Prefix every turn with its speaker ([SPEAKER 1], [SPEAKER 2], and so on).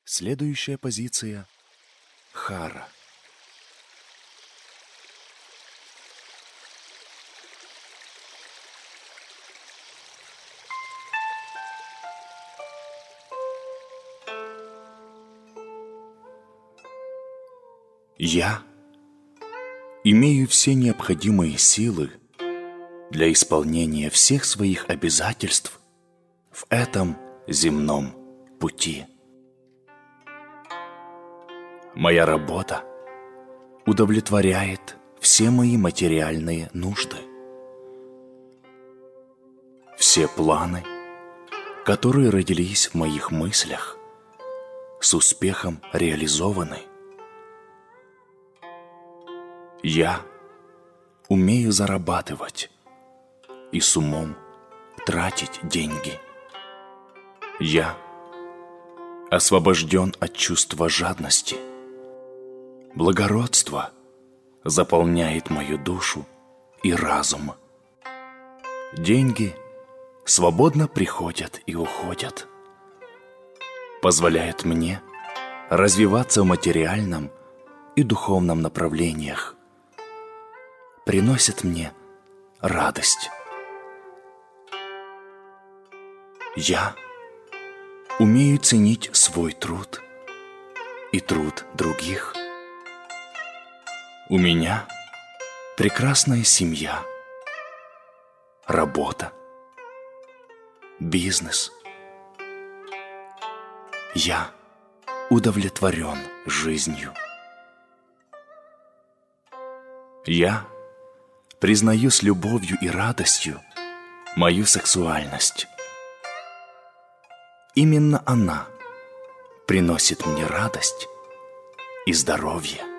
[SPEAKER 1] Следующая позиция – хара. Я имею все необходимые силы для исполнения всех своих обязательств в этом земном пути. Моя работа удовлетворяет все мои материальные нужды. Все планы, которые родились в моих мыслях, с успехом реализованы. Я умею зарабатывать и с умом тратить деньги. Я освобожден от чувства жадности. Благородство заполняет мою душу и разум. Деньги свободно приходят и уходят, позволяют мне развиваться в материальном и духовном направлениях, приносят мне радость. Я умею ценить свой труд и труд других. У меня прекрасная семья, работа, бизнес. Я удовлетворен жизнью. Я признаю с любовью и радостью мою сексуальность. Именно она приносит мне радость и здоровье.